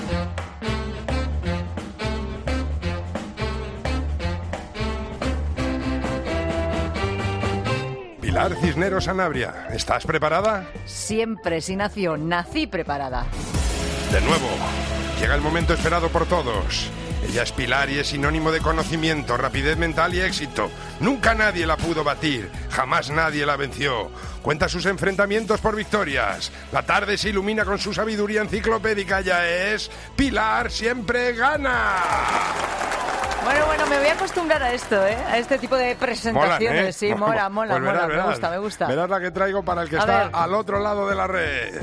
Pilar Cisneros Sanabria, ¿estás preparada? Siempre, si nací preparada. De nuevo, llega el momento esperado por todos. Ella es Pilar y es sinónimo de conocimiento, rapidez mental y éxito. Nunca nadie la pudo batir, jamás nadie la venció. Cuenta sus enfrentamientos por victorias. La tarde se ilumina con su sabiduría enciclopédica. Ya es Pilar Siempre Gana. Bueno, me voy a acostumbrar a esto, a este tipo de presentaciones. Molan, ¿eh? Sí, mola, Pues me gusta. Verás la que traigo para el que A está ver. al otro lado de la red.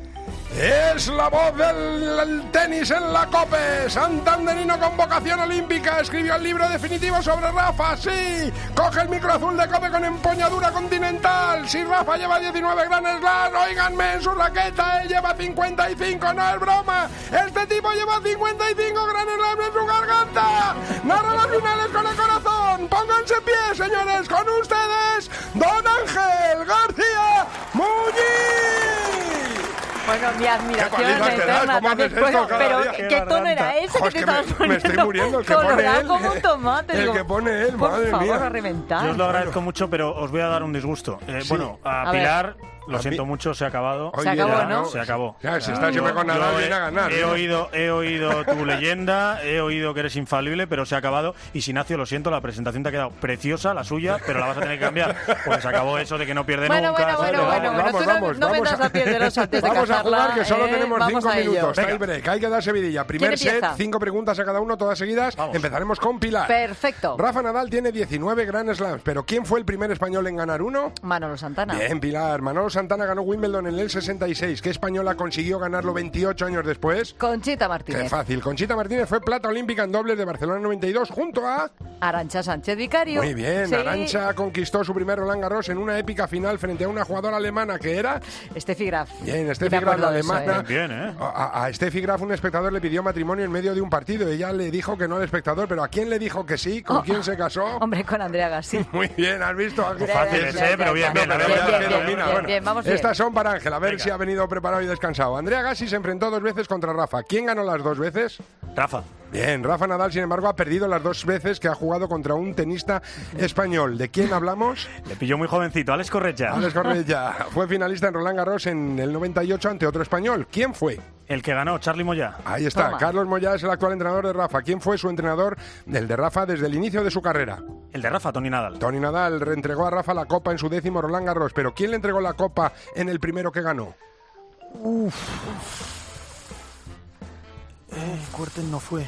Es la voz del tenis en la COPE. Santanderino con vocación olímpica. Escribió el libro definitivo sobre Rafa. Sí, coge el micro azul de COPE con empuñadura continental. Si Rafa lleva 19 Grand Slam, óiganme, en su raqueta él lleva 55. No es broma. Este tipo lleva 55 Grand Slam en su garganta. Narra las finales con el corazón. Pónganse en pie, señores. Con ustedes, Don Ángel García Muñiz. Bueno, mi admiración Qué paliza te das, eterna ¿cómo haces también. esto cada Pero día? ¿qué tono era ese que Es te que estabas poniendo? me estoy muriendo, el que pone Colorado él. como un tomate. El digo, que pone él, por madre favor, mía. a reventar. Yo os lo agradezco mucho, pero os voy a dar un disgusto. Sí. Bueno, a A ver. Pilar, lo A siento mí- mucho, se ha acabado. Hoy Se acabó, viene, ¿no? Se acabó. Ya, si estás siempre con Nadal, viene a ganar. He ¿no? oído tu leyenda, he oído que eres infalible, pero se ha acabado. Y Sinacio, lo siento, la presentación te ha quedado preciosa, la suya, pero la vas a tener que cambiar. Porque se acabó eso de que no pierde Bueno, nunca. bueno, Vamos, tú vamos, no vamos metas a- la piel del oso antes de Vamos a cazarla, jugar, que solo tenemos vamos 5 a ello. minutos. Venga. Tie break, hay que darse vidilla. Primer ¿Quién set, empieza? 5 preguntas a cada uno, todas seguidas. Vamos. Empezaremos con Pilar. Perfecto. Rafa Nadal tiene 19 Grand Slams, pero ¿quién fue el primer español en ganar uno? Manolo Santana. Bien, Pilar. Manolo Santana ganó Wimbledon en el 66. ¿Qué española consiguió ganarlo 28 años después? Conchita Qué Martínez. fácil. Conchita Martínez fue plata olímpica en dobles de Barcelona 92 junto a... Arantxa Sánchez Vicario. Muy bien, Sí. Arantxa conquistó su primer Roland Garros en una épica final frente a una jugadora alemana que era... Steffi Graf. Bien, Steffi Me Graf, la acuerdo de eso, alemana. Bien, ¿eh? A Steffi Graf un espectador le pidió matrimonio en medio de un partido. Ella le dijo que no al espectador, pero ¿a quién le dijo que sí? ¿Con quién se casó? Hombre, con Andrea Gassi. Muy bien, ¿has visto? Bien, fáciles, pero bien, bien, No, pero bien, ya bien, que domina. bien, Bueno, bien, vamos bien. estas son para Ángel, a ver Venga. si ha venido preparado y descansado. Andrea Gassi se enfrentó 2 veces contra Rafa. ¿Quién ganó las 2 veces? Rafa. Bien, Rafa Nadal, sin embargo, ha perdido las 2 veces que ha jugado contra un tenista español. ¿De quién hablamos? Le pilló muy jovencito, Alex Correia. Alex Correia. Fue finalista en Roland Garros en el 98 ante otro español. ¿Quién fue? El que ganó, Charly Moyá. Ahí está, Toma. Carlos Moyá es el actual entrenador de Rafa. ¿Quién fue su entrenador, el de Rafa, desde el inicio de su carrera? El de Rafa, Tony Nadal. Tony Nadal reentregó a Rafa la copa en su 10º Roland Garros, pero ¿quién le entregó la copa en el primero que ganó? Cuerten no fue.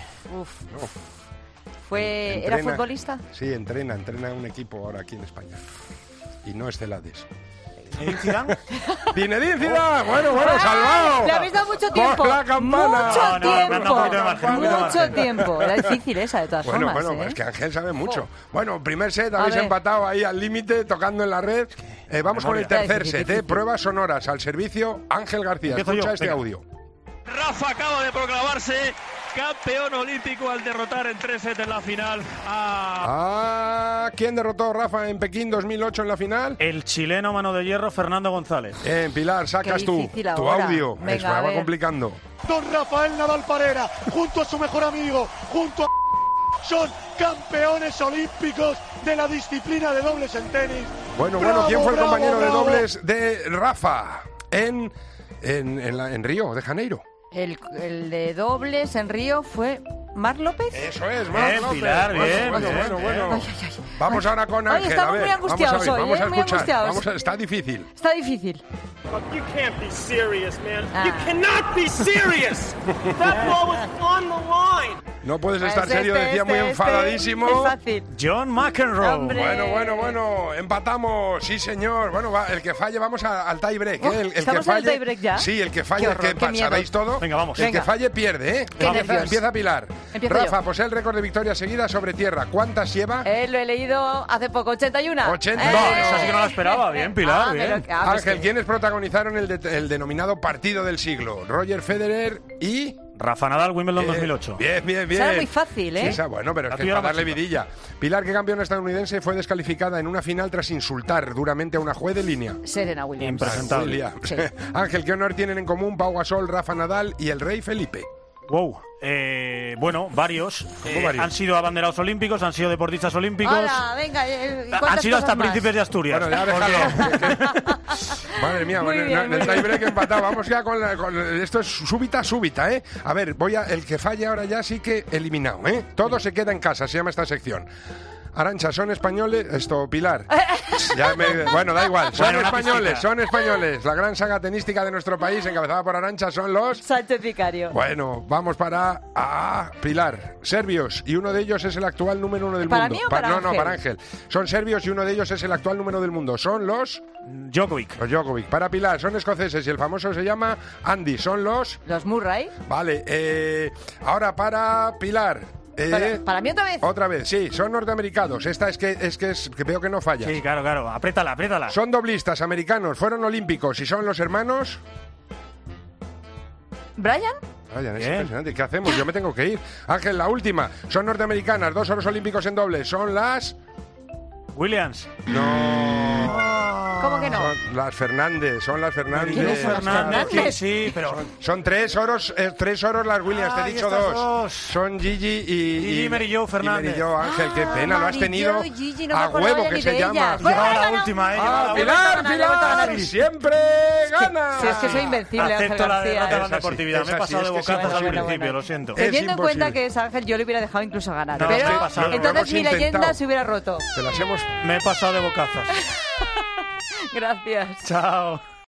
¿Era Entrena. futbolista? Sí, entrena un equipo ahora aquí en España. Y no es Celades. Zidane. ¡Zinedine Zidane! Bueno, salvado. Le habéis dado mucho tiempo. ¡Por la campana! Mucho No, no, tiempo. un poquito de margen, un poquito de Mucho margen. tiempo. Era difícil esa, de todas Bueno, formas. es que Ángel sabe mucho. Bueno, primer set, A habéis ver. empatado ahí al límite, tocando en la red. Vamos con el Memoria. tercer Difícil, set, difícil. pruebas sonoras al servicio Ángel García. Empiezo Escucha yo, este venga. audio. Rafa acaba de proclamarse campeón olímpico al derrotar en 3 sets en la final a... ¿Quién derrotó a Rafa en Pekín 2008 en la final? El chileno mano de hierro, Fernando González. Pilar, sacas Qué tú difícil tu ahora. audio. Venga, Se a va ver. complicando. Don Rafael Nadal Parera, junto a su mejor amigo, junto a... son campeones olímpicos de la disciplina de dobles en tenis. Bueno, ¡Bravo, ¿quién fue el bravo, compañero de bravo! dobles de Rafa en Río de Janeiro? El de dobles en Río fue Marc López. Eso es, Bien, Marc López. Pilar, bien, Bueno. bien. Ay, ay, ay. Vamos ahora con Ay, Ángel. estamos a ver, muy angustiados vamos a, hoy, vamos a muy escuchar. angustiados. Está difícil. Está difícil. You can't be serious, man. Ah. You cannot be serious. That ball was on the line. No puedes estar Este, serio, decía muy enfadadísimo. Es fácil. John McEnroe. Hombre. Bueno, empatamos, sí señor. Bueno, el que falle, vamos al tie break. El ¿estamos que en el falle, tie break ya? Sí, el que falle, Qué horror, qué miedo. ¿sabéis todo? Venga, vamos. El Venga. que falle pierde, ¿eh? Qué nervios. Empieza Pilar. Empiezo Rafa, yo. posee el récord de victorias seguidas sobre tierra. ¿Cuántas lleva? Lo he leído hace poco, 81. 80. No, esa sí que no la esperaba. Bien, Pilar, bien. Pues Ángel, ¿quiénes protagonizaron el denominado partido del siglo? Roger Federer y... Rafa Nadal, Wimbledon 2008. Bien. Esa era muy fácil, ¿eh? Sí, bueno, pero es La que tuya para era darle más chica. vidilla. Pilar, que campeona estadounidense, fue descalificada en una final tras insultar duramente a una juez de línea. Serena Williams. Impresionante. Presentable. Williams. Sí. Ángel, ¿qué honor tienen en común Pau Gasol, Rafa Nadal y el rey Felipe? Wow. Bueno, varios. varios? Han sido abanderados olímpicos, han sido deportistas olímpicos. ¡Hala, venga! Han sido hasta príncipes de Asturias. Bueno, ya déjalo. Madre mía, Muy bueno, bien, en muy el bien. tiebreak empatado. Vamos ya con esto es súbita, ¿eh? A ver, el que falle ahora ya sí que eliminado, ¿eh? Todo se queda en casa, se llama esta sección. Arantxa, ¿son españoles? Pilar. Bueno, da igual. Son españoles. La gran saga tenística de nuestro país, encabezada por Arantxa, son los... Sánchez Vicario. Bueno, vamos para Pilar. Serbios, y uno de ellos es el actual número 1 del ¿Para mundo. mí o para No, Ángel? para Ángel. Son serbios y uno de ellos es el actual número del mundo. Son los Djokovic. Para Pilar, son escoceses y el famoso se llama Andy. Son los... Los Murray. Vale, ahora para Pilar. ¿Para mí otra vez? Otra vez, sí, son norteamericanos. Esta es que veo que no fallas. Sí, claro. Apriétala. Son doblistas americanos, fueron olímpicos y son los hermanos... ¿Brian? Brian, es Bien. impresionante. ¿Qué hacemos? Yo me tengo que ir. Ángel, la última. Son norteamericanas, 2 oros olímpicos en doble. Son las... Williams. No. ¿Cómo que no? Son las Fernández. ¿Quiénes son las Fernández? Sí, pero... Son 3 oros las Williams, te he Ay, dicho estas 2. dos. Son Gigi Gigi, Mary Jo Fernández. Y Mary Jo, Ángel, qué pena, lo has tenido Mary Jo y Gigi, no me a acordaba huevo ya que ni se de llama. ellas. Llegaba Bueno, la no. última, le ha vuelto a Pilar, ganar. siempre gana. Si es que soy invencible, Ángel Acepto la García. derrota en Es la así, deportividad. es Me he así, pasado es de que es bocazas al imposible. principio, lo siento. Es Teniendo en cuenta imposible. que es Ángel, yo le hubiera dejado incluso ganar. No, pero me he pasado. Lo entonces hemos mi leyenda intentado. se hubiera roto. Te las hemos... Me he pasado de bocazas. Gracias. Chao.